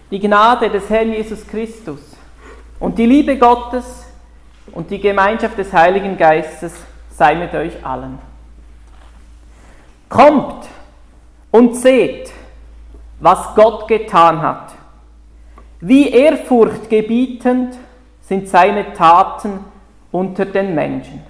Die Gnade des Herrn Jesus Christus und die Liebe Gottes und die Gemeinschaft des Heiligen Geistes sei mit euch allen. Kommt und seht, was Gott getan hat. Wie ehrfurchtgebietend sind seine Taten unter den Menschen.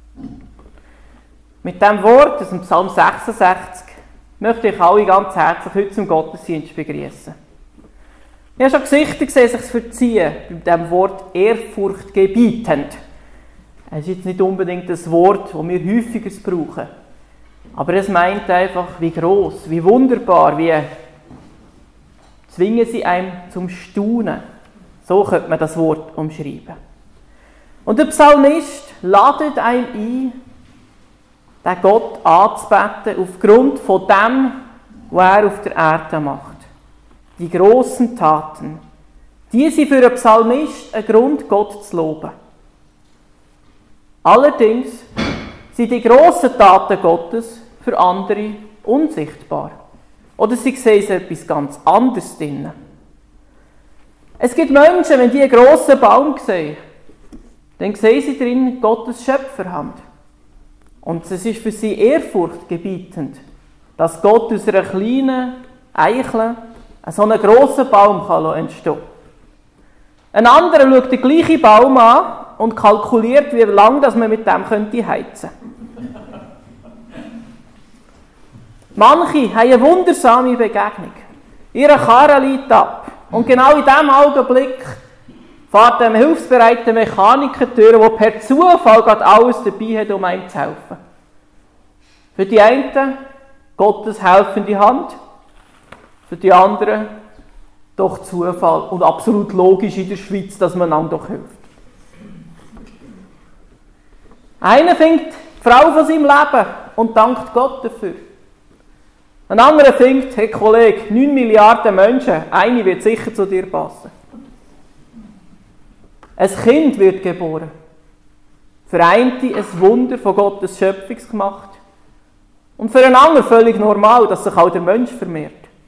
Mit diesem Wort aus dem Psalm 66 möchte ich alle ganz herzlich heute zum Gottesdienst begrüßen. Ich habe schon Gesichter gesehen, sich verziehen bei diesem Wort ehrfurchtgebietend. Es ist jetzt nicht unbedingt das Wort, das wir häufiger brauchen. Aber es meint einfach, wie gross, wie wunderbar, wie zwingen sie einem zum Staunen. So könnte man das Wort umschreiben. Und der Psalmist ladet einen ein, den Gott anzubeten, aufgrund von dem, was er auf der Erde macht. Die grossen Taten, die sind für einen Psalmist ein Grund, Gott zu loben. Allerdings sind die grossen Taten Gottes für andere unsichtbar. Oder sie sehen etwas ganz anderes drin. Es gibt Menschen, wenn die einen grossen Baum sehen, dann sehen sie drin Gottes Schöpferhand. Und es ist für sie ehrfurchtgebietend, dass Gott aus einer kleinen Eichel so einen grossen Baum entstehen kann. Ein anderer schaut den gleichen Baum an und kalkuliert, wie lange man mit dem heizen könnte. Manche haben eine wundersame Begegnung. Ihre Karre liegt ab. Und genau in diesem Augenblick fährt ein hilfsbereiter Mechaniker durch, der per Zufall gerade alles dabei hat, um einem zu helfen. Für die einen Gottes helfende Hand, für die anderen doch Zufall und absolut logisch in der Schweiz, dass man einander doch hilft. Einer findet die Frau von seinem Leben und dankt Gott dafür. Ein anderer findet, hey Kollege, 9 Milliarden Menschen, eine wird sicher zu dir passen. Ein Kind wird geboren. Für einen ein Wunder von Gottes Schöpfungsmacht. Und für einen anderen völlig normal, dass sich auch der Mensch vermehrt.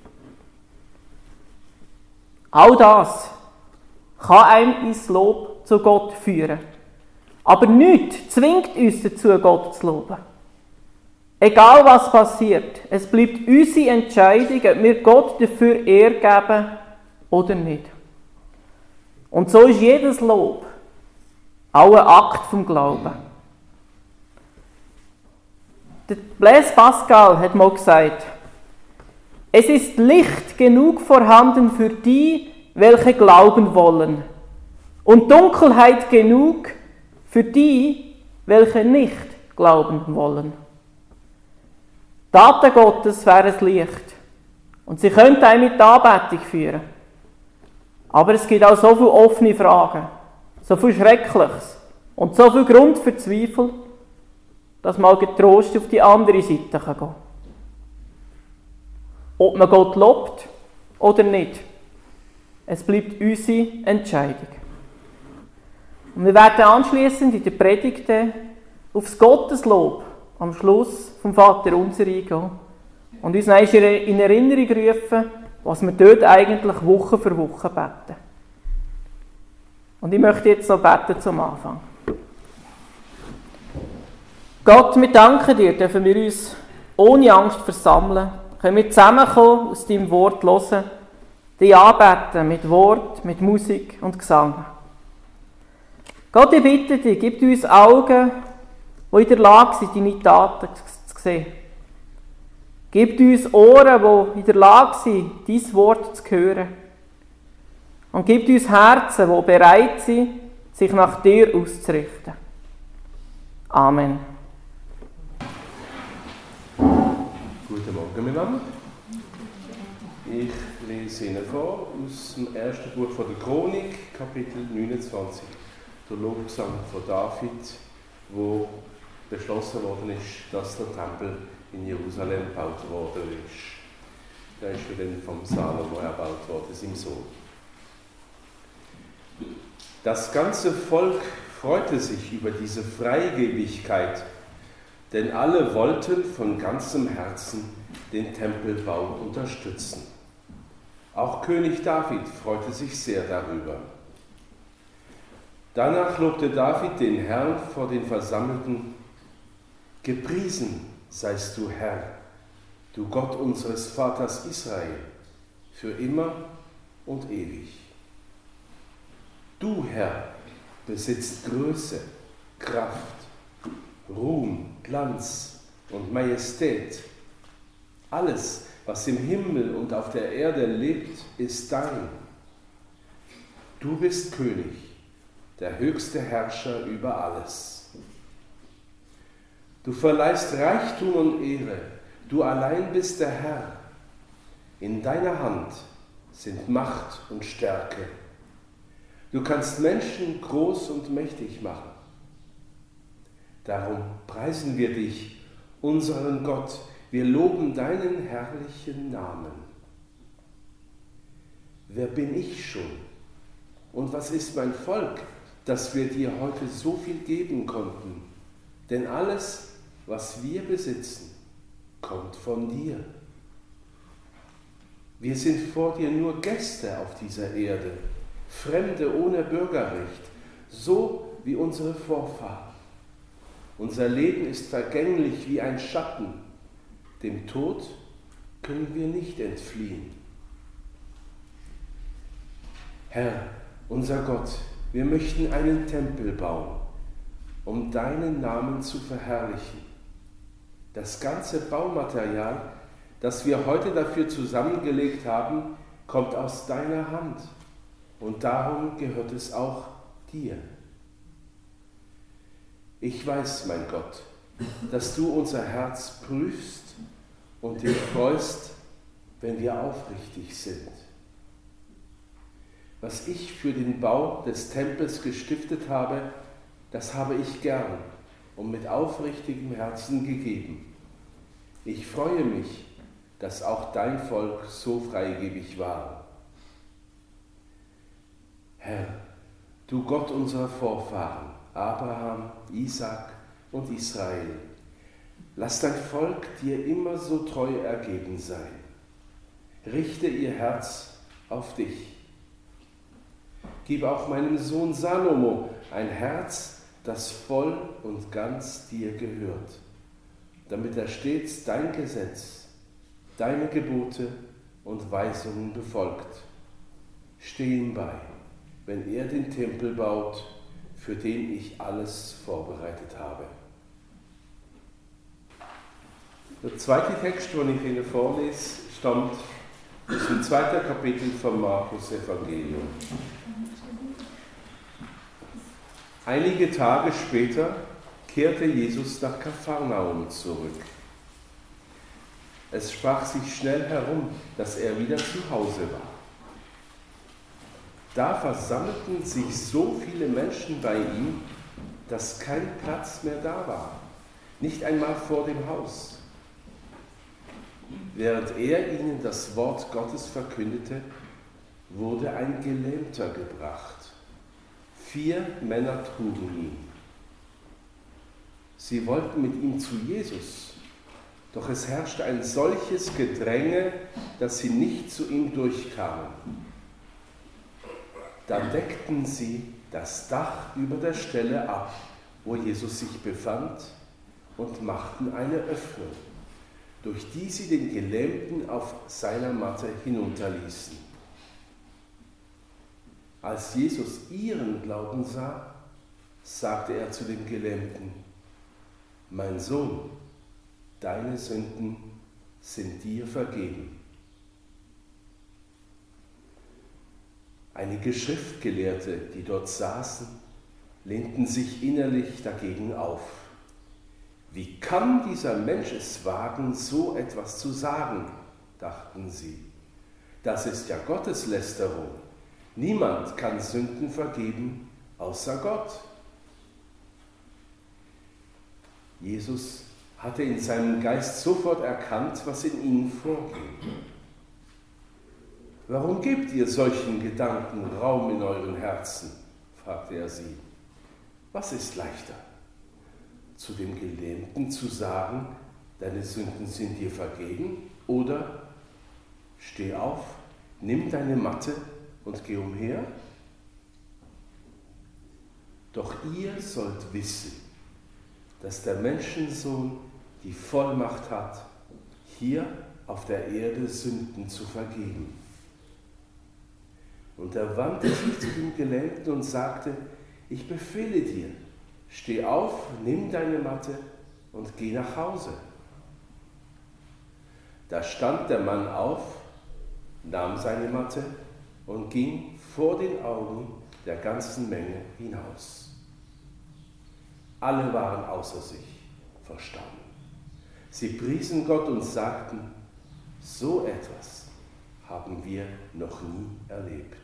All das kann einem ins Lob zu Gott führen. Aber nichts zwingt uns dazu, Gott zu loben. Egal was passiert, es bleibt unsere Entscheidung, ob wir Gott dafür Ehre geben oder nicht. Und so ist jedes Lob auch ein Akt vom Glauben. Der Blaise Pascal hat mal gesagt, es ist Licht genug vorhanden für die, welche glauben wollen, und Dunkelheit genug für die, welche nicht glauben wollen. Taten Gottes wären das Licht und sie könnten einen mit der Anbetung führen. Aber es gibt auch so viele offene Fragen, so viel Schreckliches und so viel Grund für Zweifel, dass man getrost auf die andere Seite gehen kann. Ob man Gott lobt oder nicht, es bleibt unsere Entscheidung. Und wir werden anschliessend in der Predigt aufs Gotteslob am Schluss vom Vater unser eingehen und uns noch in Erinnerung rufen, was wir dort eigentlich Woche für Woche beten. Und ich möchte jetzt noch beten zum Anfang. Gott, wir danken dir, dürfen wir uns ohne Angst versammeln, können wir zusammenkommen, aus deinem Wort hören, dich anbeten mit Wort, mit Musik und Gesang. Gott, ich bitte dich, gib uns Augen, die in der Lage sind, deine Taten zu sehen. Gib uns Ohren, die in der Lage sind, dein Wort zu hören. Und gib uns Herzen, die bereit sind, sich nach dir auszurichten. Amen. Guten Morgen miteinander. Ich lese Ihnen vor aus dem ersten Buch von der Chronik, Kapitel 29, der Lobgesang von David, wo beschlossen worden ist, dass der Tempel in Jerusalem gebaut worden ist. Der ist für den vom Salomo erbaut worden, seinem Sohn. Das ganze Volk freute sich über diese Freigebigkeit, denn alle wollten von ganzem Herzen den Tempelbau unterstützen. Auch König David freute sich sehr darüber. Danach lobte David den Herrn vor den Versammelten: Gepriesen seist du, Herr, du Gott unseres Vaters Israel, für immer und ewig. Du, Herr, besitzt Größe, Kraft, Ruhm, Glanz und Majestät. Alles, was im Himmel und auf der Erde lebt, ist dein. Du bist König, der höchste Herrscher über alles. Du verleihst Reichtum und Ehre, du allein bist der Herr. In deiner Hand sind Macht und Stärke. Du kannst Menschen groß und mächtig machen. Darum preisen wir dich, unseren Gott. Wir loben deinen herrlichen Namen. Wer bin ich schon? Und was ist mein Volk, dass wir dir heute so viel geben konnten? Denn alles, was wir besitzen, kommt von dir. Wir sind vor dir nur Gäste auf dieser Erde, Fremde ohne Bürgerrecht, so wie unsere Vorfahren. Unser Leben ist vergänglich wie ein Schatten. Dem Tod können wir nicht entfliehen. Herr, unser Gott, wir möchten einen Tempel bauen, um deinen Namen zu verherrlichen. Das ganze Baumaterial, das wir heute dafür zusammengelegt haben, kommt aus deiner Hand und darum gehört es auch dir. Ich weiß, mein Gott, dass du unser Herz prüfst und dich freust, wenn wir aufrichtig sind. Was ich für den Bau des Tempels gestiftet habe, das habe ich gern und mit aufrichtigem Herzen gegeben. Ich freue mich, dass auch dein Volk so freigebig war. Herr, du Gott unserer Vorfahren, Abraham, Isaak und Israel, lass dein Volk dir immer so treu ergeben sein. Richte ihr Herz auf dich. Gib auch meinem Sohn Salomo ein Herz, das voll und ganz dir gehört, damit er stets dein Gesetz, deine Gebote und Weisungen befolgt. Steh ihm bei, wenn er den Tempel baut, für den ich alles vorbereitet habe. Der zweite Text, den ich Ihnen vorlese, stammt aus dem 2. Kapitel vom Markus-Evangelium. Einige Tage später kehrte Jesus nach Kapharnaum zurück. Es sprach sich schnell herum, dass er wieder zu Hause war. Da versammelten sich so viele Menschen bei ihm, dass kein Platz mehr da war, nicht einmal vor dem Haus. Während er ihnen das Wort Gottes verkündete, wurde ein Gelähmter gebracht. 4 Männer trugen ihn. Sie wollten mit ihm zu Jesus, doch es herrschte ein solches Gedränge, dass sie nicht zu ihm durchkamen. Da deckten sie das Dach über der Stelle ab, wo Jesus sich befand, und machten eine Öffnung, durch die sie den Gelähmten auf seiner Matte hinunterließen. Als Jesus ihren Glauben sah, sagte er zu dem Gelähmten: Mein Sohn, deine Sünden sind dir vergeben. Einige Schriftgelehrte, die dort saßen, lehnten sich innerlich dagegen auf. Wie kann dieser Mensch es wagen, so etwas zu sagen, dachten sie. Das ist ja Gotteslästerung. Niemand kann Sünden vergeben, außer Gott. Jesus hatte in seinem Geist sofort erkannt, was in ihnen vorging. Warum gebt ihr solchen Gedanken Raum in euren Herzen? Fragte er sie. Was ist leichter? Zu dem Gelähmten zu sagen, deine Sünden sind dir vergeben, oder steh auf, nimm deine Matte und geh umher. Doch ihr sollt wissen, dass der Menschensohn die Vollmacht hat, hier auf der Erde Sünden zu vergeben. Und er wandte sich zu dem Gelähmten und sagte, ich befehle dir, steh auf, nimm deine Matte und geh nach Hause. Da stand der Mann auf, nahm seine Matte und ging vor den Augen der ganzen Menge hinaus. Alle waren außer sich vor Staunen. Sie priesen Gott und sagten, so etwas haben wir noch nie erlebt.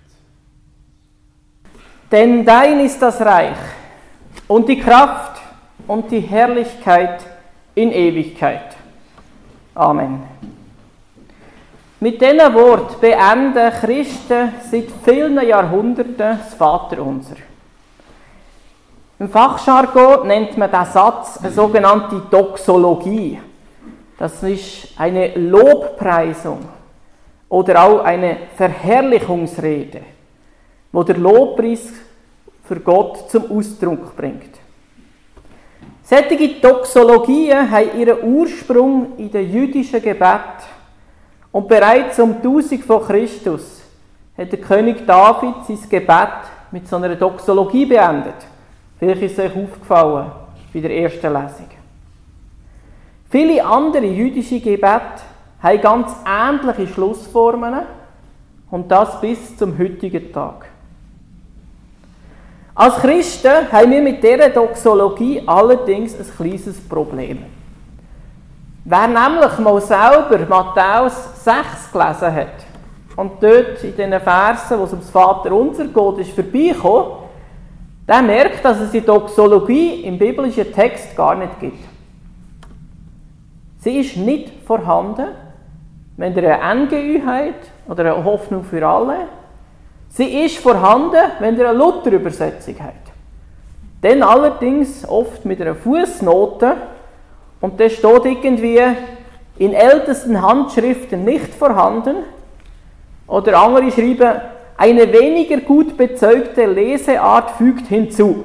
Denn dein ist das Reich und die Kraft und die Herrlichkeit in Ewigkeit. Amen. Mit diesen Worten beenden Christen seit vielen Jahrhunderten das Vaterunser. Im Fachjargon nennt man diesen Satz eine sogenannte Doxologie. Das ist eine Lobpreisung oder auch eine Verherrlichungsrede, wo der Lobpreis für Gott zum Ausdruck bringt. Solche Doxologien haben ihren Ursprung in den jüdischen Gebeten. Und bereits um 1000 vor Christus hat der König David sein Gebet mit so einer Doxologie beendet. Vielleicht ist es euch aufgefallen bei der ersten Lesung. Viele andere jüdische Gebete haben ganz ähnliche Schlussformen und das bis zum heutigen Tag. Als Christen haben wir mit dieser Doxologie allerdings ein kleines Problem. Wer nämlich mal selber Matthäus 6 gelesen hat und dort in diesen Versen, wo es ums Vaterunser geht, ist vorbeigekommen, der merkt, dass es die Doxologie im biblischen Text gar nicht gibt. Sie ist nicht vorhanden, wenn ihr eine NGÜ habt oder eine Hoffnung für alle. Sie ist vorhanden, wenn ihr eine Luther-Übersetzung habt. Dann allerdings oft mit einer Fußnote und da steht irgendwie in ältesten Handschriften nicht vorhanden. Oder andere schreiben, eine weniger gut bezeugte Leseart fügt hinzu.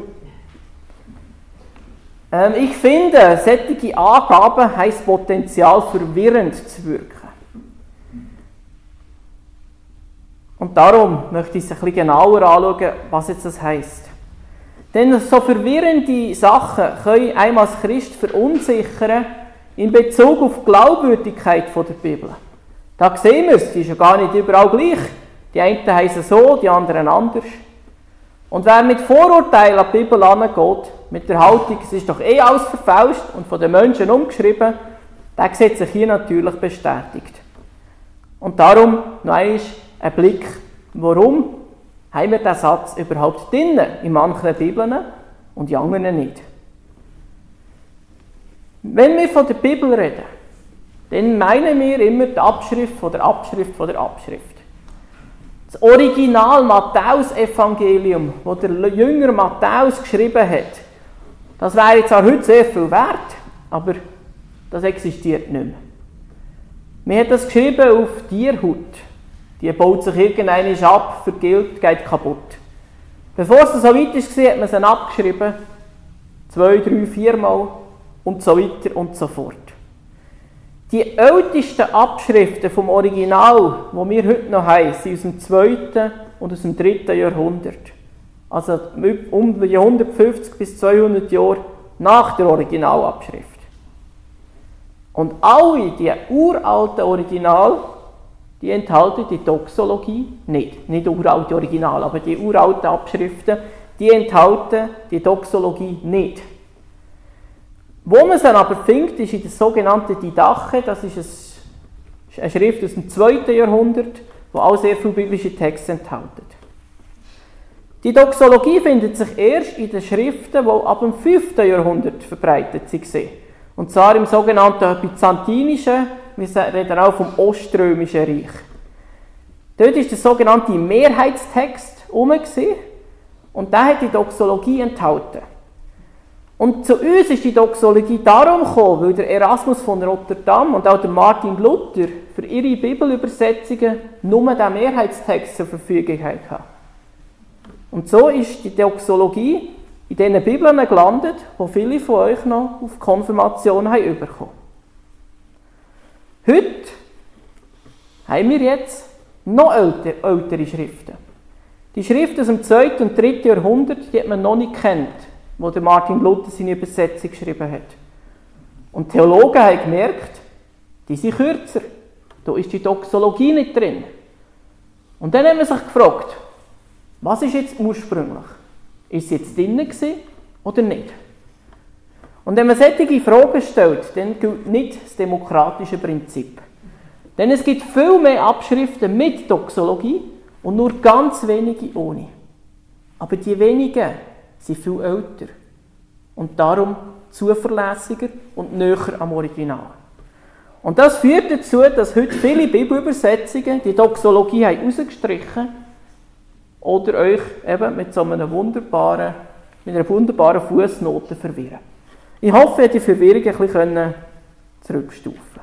Ich finde, solche Angaben haben das Potenzial, verwirrend zu wirken. Und darum möchte ich es ein bisschen genauer anschauen, was jetzt das heisst. Denn so verwirrende Sachen können einem als Christ verunsichern in Bezug auf die Glaubwürdigkeit der Bibel. Da sehen wir es, die ist ja gar nicht überall gleich. Die einen heißen so, die anderen anders. Und wer mit Vorurteilen an die Bibel herangeht, mit der Haltung, es ist doch eh alles verfälscht und von den Menschen umgeschrieben, der sieht sich hier natürlich bestätigt. Und darum noch einmal ein Blick, warum haben wir diesen Satz überhaupt drin, in manchen Bibeln und in anderen nicht. Wenn wir von der Bibel reden, dann meinen wir immer die Abschrift von der Abschrift von der Abschrift. Das Original Matthäus-Evangelium, das der Jünger Matthäus geschrieben hat, das wäre zwar heute sehr viel wert, aber das existiert nicht mehr. Man hat das geschrieben auf Tierhaut. Die baut sich irgendwann ab, vergilt, geht kaputt. Bevor es so weit war, hat man sie abgeschrieben. 2, 3, 4 Mal und so weiter und so fort. Die ältesten Abschriften vom Original, die wir heute noch haben, sind aus dem 2. und aus dem 3. Jahrhundert. Also um die 150 bis 200 Jahre nach der Originalabschrift. Und alle die uralten Original, die enthalten die Doxologie nicht. Nicht uralte Original, aber die uralten Abschriften, die enthalten die Doxologie nicht. Wo man sie aber findet, ist in der sogenannten Didache, das ist eine Schrift aus dem 2. Jahrhundert, die auch sehr viele biblische Texte enthält. Die Doxologie findet sich erst in den Schriften, die ab dem 5. Jahrhundert verbreitet waren. Und zwar im sogenannten byzantinischen, wir reden auch vom Oströmischen Reich. Dort war der sogenannte Mehrheitstext herum und der hat die Doxologie enthalten. Und zu uns ist die Doxologie darum gekommen, weil der Erasmus von Rotterdam und auch der Martin Luther für ihre Bibelübersetzungen nur den Mehrheitstext zur Verfügung hatten. Und so ist die Doxologie in diesen Bibeln gelandet, die viele von euch noch auf Konfirmation haben bekommen. Heute haben wir jetzt noch ältere Schriften. Die Schriften aus dem 2. und 3. Jahrhundert, die hat man noch nicht kennt, wo der Martin Luther seine Übersetzung geschrieben hat. Und Theologen haben gemerkt, die sind kürzer. Da ist die Doxologie nicht drin. Und dann haben wir sich gefragt, was ist jetzt ursprünglich? Ist sie jetzt drin gewesen oder nicht? Und wenn man solche Fragen stellt, dann gilt nicht das demokratische Prinzip. Denn es gibt viel mehr Abschriften mit Doxologie und nur ganz wenige ohne. Aber die wenigen sind viel älter und darum zuverlässiger und näher am Original. Und das führt dazu, dass heute viele Bibelübersetzungen die Doxologie haben rausgestrichen oder euch eben mit einer wunderbaren Fußnote verwirren. Ich hoffe, ihr die Verwirrung ein bisschen zurückstufen.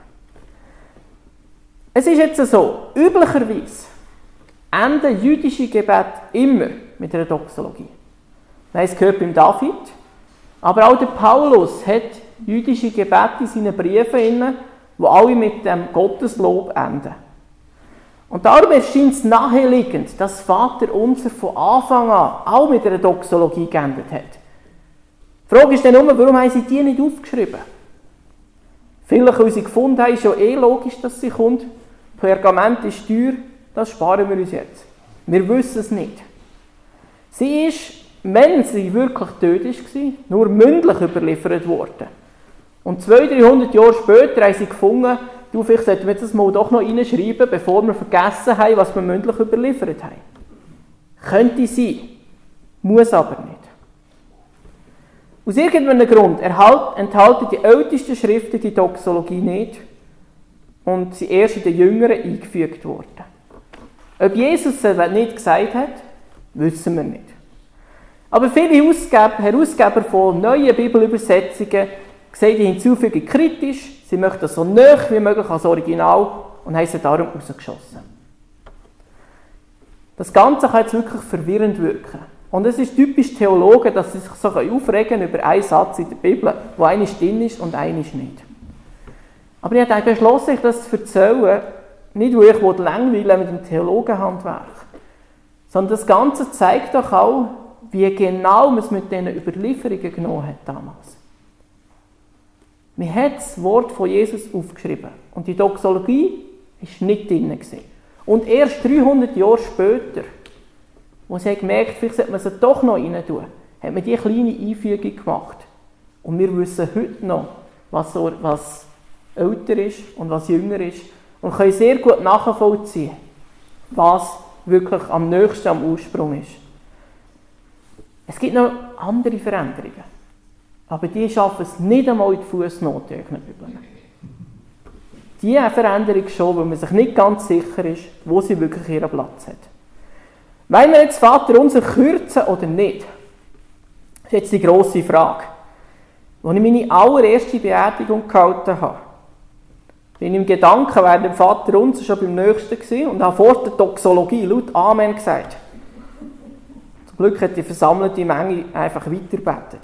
Es ist jetzt so, üblicherweise enden jüdische Gebete immer mit einer Doxologie. Wir haben es gehört beim David, aber auch der Paulus hat jüdische Gebete in seinen Briefen, die alle mit dem Gotteslob enden. Und darum erscheint es naheliegend, dass Vaterunser von Anfang an auch mit einer Doxologie geendet hat. Die Frage ist dann nur, warum haben sie die nicht aufgeschrieben? Vielleicht, weil sie gefunden haben, ist ja logisch, dass sie kommt. Pergament ist teuer, das sparen wir uns jetzt. Wir wissen es nicht. Sie ist, wenn sie wirklich tot war, nur mündlich überliefert worden. Und 200-300 Jahre später haben sie gefunden, vielleicht sollten wir das mal doch noch reinschreiben, bevor wir vergessen haben, was wir mündlich überliefert haben. Könnte sein, muss aber nicht. Aus irgendeinem Grund enthalten die ältesten Schriften die Doxologie nicht und sind erst in den Jüngeren eingefügt worden. Ob Jesus es nicht gesagt hat, wissen wir nicht. Aber viele Herausgeber von neuen Bibelübersetzungen sehen die Hinzufügung kritisch, sie möchten so nah wie möglich als Original und haben sie darum rausgeschossen. Das Ganze kann jetzt wirklich verwirrend wirken. Und es ist typisch Theologen, dass sie sich so aufregen über einen Satz in der Bibel, wo einer drin ist und einer nicht. Aber ich habe beschlossen, das zu erzählen, nicht weil ich langweilen mit dem Theologenhandwerk, sondern das Ganze zeigt doch auch, wie genau man es mit diesen Überlieferungen genommen hat damals. Man hat das Wort von Jesus aufgeschrieben und die Doxologie war nicht drin. Und erst 300 Jahre später, wo sie gemerkt, vielleicht sollte man sie doch noch rein tun, hat man diese kleine Einfügung gemacht. Und wir wissen heute noch, was älter ist und was jünger ist und können sehr gut nachvollziehen, was wirklich am nächsten am Ursprung ist. Es gibt noch andere Veränderungen, aber die schaffen es nicht einmal in die Fußnote in Bibeln. Diese Veränderung schon, weil man sich nicht ganz sicher ist, wo sie wirklich ihren Platz hat. Wollen wir jetzt Vater unser kürzen oder nicht? Das ist jetzt die grosse Frage. Als ich meine allererste Beerdigung gehalten habe, bin ich im Gedanken während dem Vater unser schon beim Nächsten gewesen und habe vor der Doxologie laut Amen gesagt. Zum Glück hat die versammelte Menge einfach weitergebetet.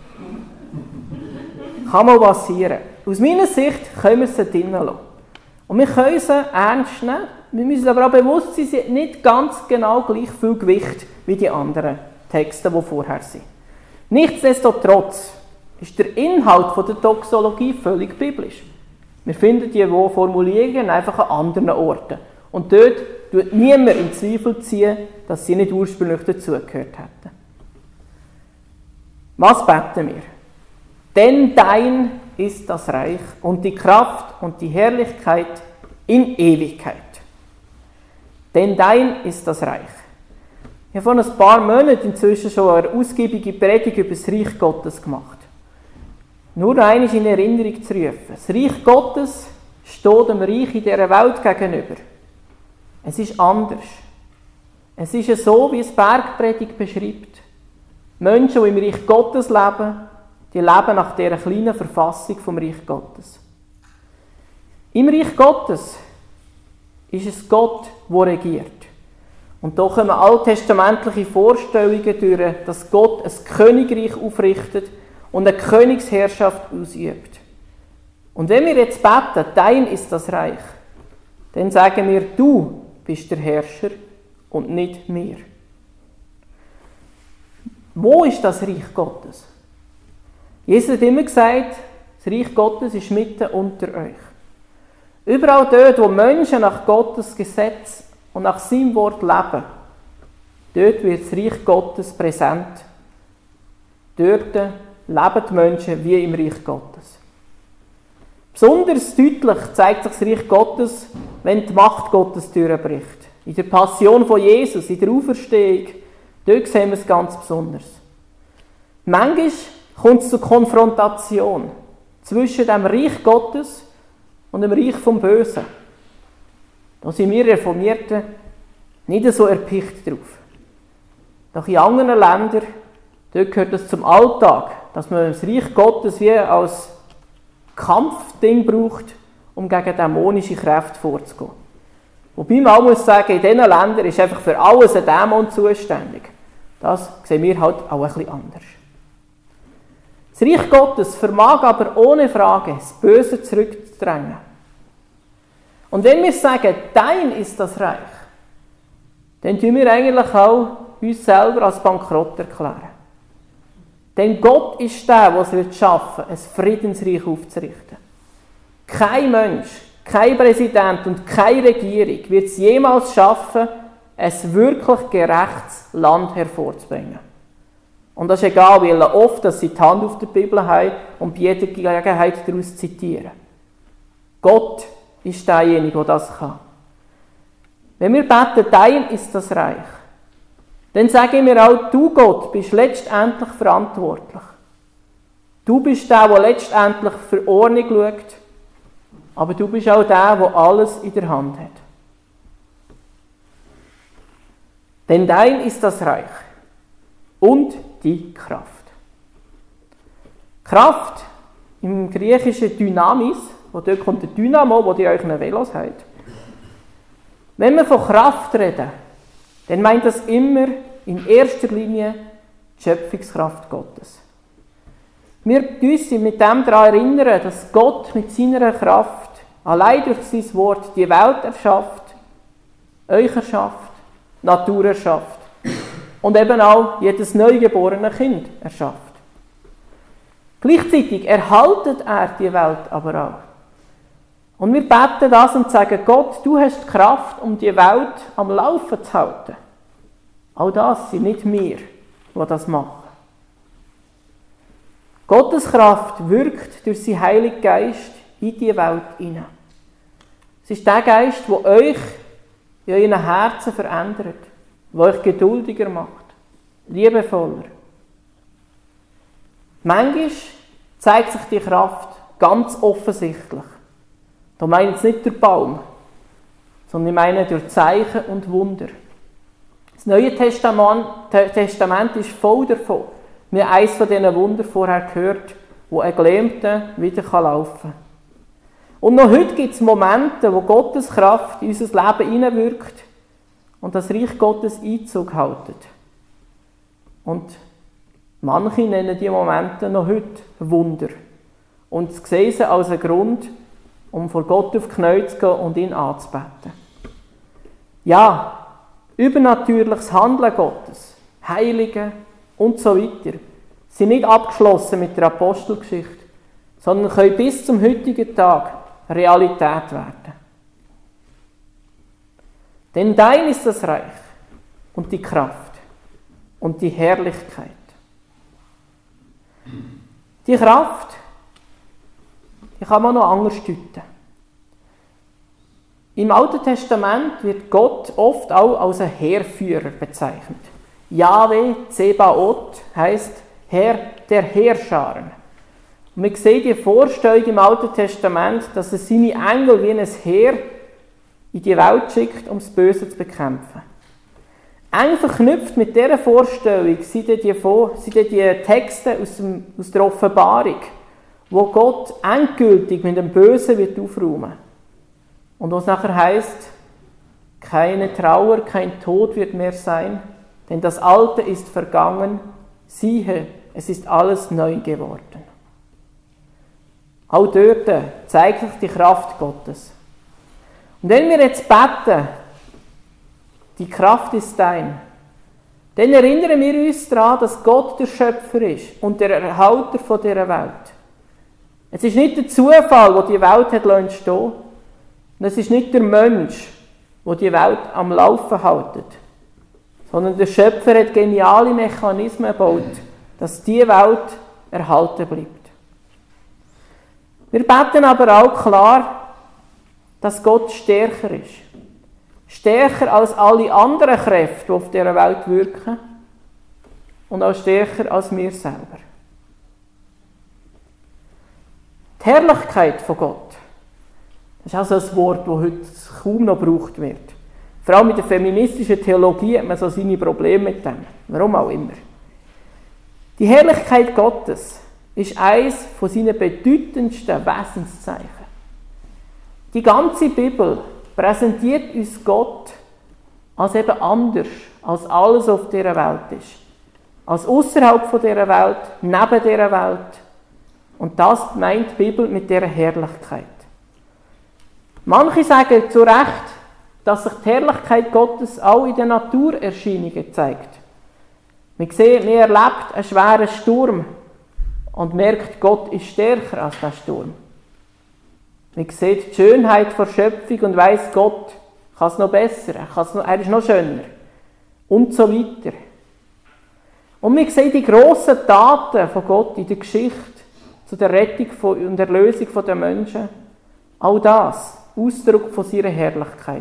Kann mal passieren. Aus meiner Sicht können wir sie drinnen lassen. Und wir können sie ernst nehmen. Wir müssen aber auch bewusst sein, sie hat nicht ganz genau gleich viel Gewicht wie die anderen Texte, die vorher sind. Nichtsdestotrotz ist der Inhalt der Doxologie völlig biblisch. Wir finden die Formulierungen einfach an anderen Orten. Und dort tut niemand in Zweifel ziehen, dass sie nicht ursprünglich dazugehört hätten. Was beten wir? Denn dein ist das Reich und die Kraft und die Herrlichkeit in Ewigkeit. Denn dein ist das Reich. Ich habe vor ein paar Monaten inzwischen schon eine ausgiebige Predigt über das Reich Gottes gemacht. Nur einmal in Erinnerung zu rufen. Das Reich Gottes steht dem Reich in dieser Welt gegenüber. Es ist anders. Es ist so, wie es Bergpredigt beschreibt. Menschen, die im Reich Gottes leben, die leben nach dieser kleinen Verfassung vom Reich Gottes. Im Reich Gottes ist es Gott, der regiert. Und da kommen alttestamentliche Vorstellungen durch, dass Gott ein Königreich aufrichtet und eine Königsherrschaft ausübt. Und wenn wir jetzt beten, dein ist das Reich, dann sagen wir, du bist der Herrscher und nicht wir. Wo ist das Reich Gottes? Jesus hat immer gesagt, das Reich Gottes ist mitten unter euch. Überall dort, wo Menschen nach Gottes Gesetz und nach seinem Wort leben, dort wird das Reich Gottes präsent. Dort leben die Menschen wie im Reich Gottes. Besonders deutlich zeigt sich das Reich Gottes, wenn die Macht Gottes durchbricht. In der Passion von Jesus, in der Auferstehung, dort sehen wir es ganz besonders. Manchmal kommt es zur Konfrontation zwischen dem Reich Gottes und dem Reich vom Bösen. Da sind wir Reformierten nicht so erpicht drauf. Doch in anderen Ländern, dort gehört es zum Alltag, dass man das Reich Gottes wie als Kampfding braucht, um gegen dämonische Kräfte vorzugehen. Wobei man auch muss sagen, in diesen Ländern ist einfach für alles ein Dämon zuständig. Das sehen wir halt auch ein bisschen anders. Das Reich Gottes vermag aber ohne Frage das Böse zurückzudrängen. Und wenn wir sagen, dein ist das Reich, dann tun wir eigentlich auch uns selber als bankrott erklären. Denn Gott ist der, der es schaffen wird, ein Friedensreich aufzurichten. Kein Mensch, kein Präsident und keine Regierung wird es jemals schaffen, ein wirklich gerechtes Land hervorzubringen. Und das ist egal, wie oft dass sie die Hand auf der Bibel haben und bei jeder Gelegenheit daraus zitieren. Gott ist derjenige, der das kann. Wenn wir beten, dein ist das Reich, dann sagen wir auch, du Gott bist letztendlich verantwortlich. Du bist der letztendlich für Ordnung schaut, aber du bist auch der alles in der Hand hat. Denn dein ist das Reich und die Kraft. Kraft im griechischen Dynamis, wo dort kommt der Dynamo, wo ihr euch in Velos habt. Wenn wir von Kraft reden, dann meint das immer in erster Linie die Schöpfungskraft Gottes. Wir uns mit dem daran erinnern, dass Gott mit seiner Kraft allein durch sein Wort die Welt erschafft, euch erschafft, Natur erschafft und eben auch jedes neugeborene Kind erschafft. Gleichzeitig erhaltet er die Welt aber auch. Und wir beten das und sagen, Gott, du hast die Kraft, um die Welt am Laufen zu halten. Auch das sind nicht wir, die das machen. Gottes Kraft wirkt durch seinen Heiligen Geist in die Welt hinein. Es ist der Geist, der euch in euren Herzen verändert, der euch geduldiger macht, liebevoller. Manchmal zeigt sich die Kraft ganz offensichtlich. Da meine ich jetzt nicht der Baum, sondern ich meine durch Zeichen und Wunder. Das Neue Testament ist voll davon. Wir haben eines von diesen Wundern vorher gehört, wo ein Gelähmter wieder laufen kann. Und noch heute gibt es Momente, wo Gottes Kraft in unser Leben hineinwirkt und das Reich Gottes Einzug hält. Und manche nennen diese Momente noch heute Wunder. Und sehen sie als einen Grund, um vor Gott auf die Knie zu gehen und ihn anzubeten. Ja, übernatürliches Handeln Gottes, Heilige und so weiter sind nicht abgeschlossen mit der Apostelgeschichte, sondern können bis zum heutigen Tag Realität werden. Denn dein ist das Reich und die Kraft und die Herrlichkeit. Die Kraft, die kann man noch anders deuten. Im Alten Testament wird Gott oft auch als ein Heerführer bezeichnet. Jahwe Zebaoth heisst Herr der Heerscharen. Und wir sehen die Vorstellung im Alten Testament, dass er seine Engel wie ein Heer in die Welt schickt, um das Böse zu bekämpfen. Eng verknüpft mit dieser Vorstellung sind die Texte aus der Offenbarung, wo Gott endgültig mit dem Bösen wird aufräumen. Und was nachher heisst, keine Trauer, kein Tod wird mehr sein, denn das Alte ist vergangen, siehe, es ist alles neu geworden. Auch dort zeigt sich die Kraft Gottes. Und wenn wir jetzt beten, die Kraft ist dein, dann erinnern wir uns daran, dass Gott der Schöpfer ist und der Erhalter von dieser Welt. Es ist nicht der Zufall, der die Welt hat entstehen lassen, und es ist nicht der Mensch, der die Welt am Laufen hält, sondern der Schöpfer hat geniale Mechanismen gebaut, dass diese Welt erhalten bleibt. Wir beten aber auch klar, dass Gott stärker ist. Stärker als alle anderen Kräfte, die auf dieser Welt wirken, und auch stärker als wir selber. Die Herrlichkeit von Gott, das ist also ein Wort, das heute kaum noch gebraucht wird. Vor allem mit der feministischen Theologie hat man so seine Probleme mit dem. Warum auch immer. Die Herrlichkeit Gottes ist eines von seinen bedeutendsten Wesenszeichen. Die ganze Bibel präsentiert uns Gott als eben anders, als alles auf dieser Welt ist. Als außerhalb von dieser Welt, neben dieser Welt. Und das meint die Bibel mit dieser Herrlichkeit. Manche sagen zu Recht, dass sich die Herrlichkeit Gottes auch in den Naturerscheinungen zeigt. Man erlebt einen schweren Sturm und merkt, Gott ist stärker als der Sturm. Man sieht die Schönheit der Schöpfung und weiss, Gott kann es noch besser, er ist noch schöner. Und so weiter. Und man sieht die grossen Taten von Gott in der Geschichte zu der Rettung und Erlösung der Menschen. Auch das, Ausdruck von seiner Herrlichkeit.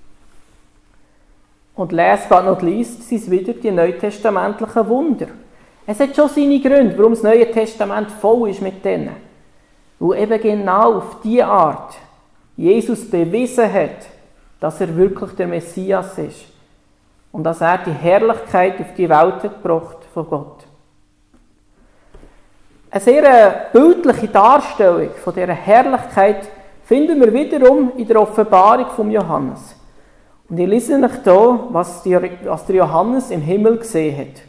Und last but not least sind es wieder die neutestamentlichen Wunder. Es hat schon seine Gründe, warum das Neue Testament voll ist mit denen. Weil eben genau auf diese Art Jesus bewiesen hat, dass er wirklich der Messias ist. Und dass er die Herrlichkeit auf die Welt hat gebracht von Gott. Eine sehr bildliche Darstellung von dieser Herrlichkeit finden wir wiederum in der Offenbarung von Johannes. Und ich lese euch hier, was der Johannes im Himmel gesehen hat.